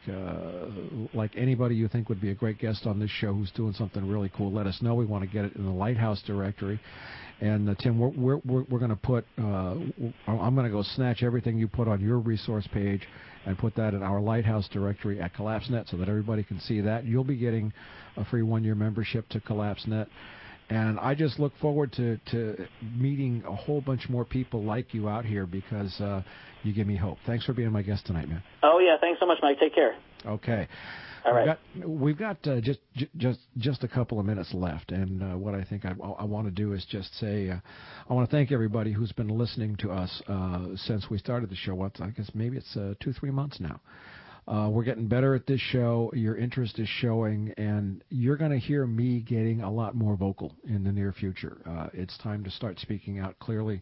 uh, like anybody you think would be a great guest on this show who's doing something really cool, let us know. We want to get it in the Lighthouse directory. And uh, Tim, we're we're we're going to put. Uh, I'm going to go snatch everything you put on your resource page and put that in our Lighthouse directory at CollapseNet so that everybody can see that. You'll be getting a free one-year membership to CollapseNet. And I just look forward to, to meeting a whole bunch more people like you out here because uh, you give me hope. Thanks for being my guest tonight, man. Oh, yeah. Thanks so much, Mike. Take care. Okay. All right. We've got, we've got uh, just just just a couple of minutes left, and uh, what I think I, I want to do is just say uh, I want to thank everybody who's been listening to us uh, since we started the show. What I guess maybe it's uh, two three months now. Uh, we're getting better at this show. Your interest is showing, and you're going to hear me getting a lot more vocal in the near future. Uh, it's time to start speaking out clearly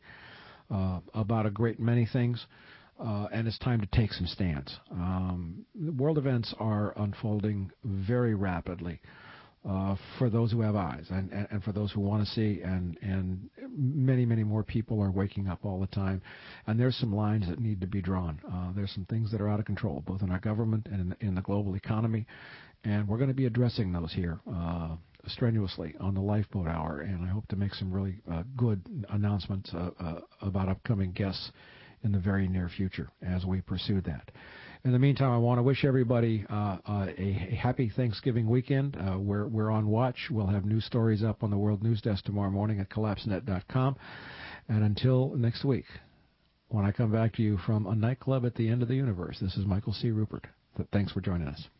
uh, about a great many things. Uh, and it's time to take some stands. Um, world events are unfolding very rapidly uh, for those who have eyes and, and, and for those who want to see, and, and many, many more people are waking up all the time. And there's some lines that need to be drawn. Uh, there's some things that are out of control, both in our government and in, in the global economy, and we're going to be addressing those here uh, strenuously on the Lifeboat Hour, and I hope to make some really uh, good announcements uh, uh, about upcoming guests in the very near future as we pursue that. In the meantime, I want to wish everybody uh, uh, a happy Thanksgiving weekend. Uh, we're, we're on watch. We'll have news stories up on the World News Desk tomorrow morning at collapse net dot com. And until next week, when I come back to you from a nightclub at the end of the universe, this is Michael C. Ruppert. Thanks for joining us.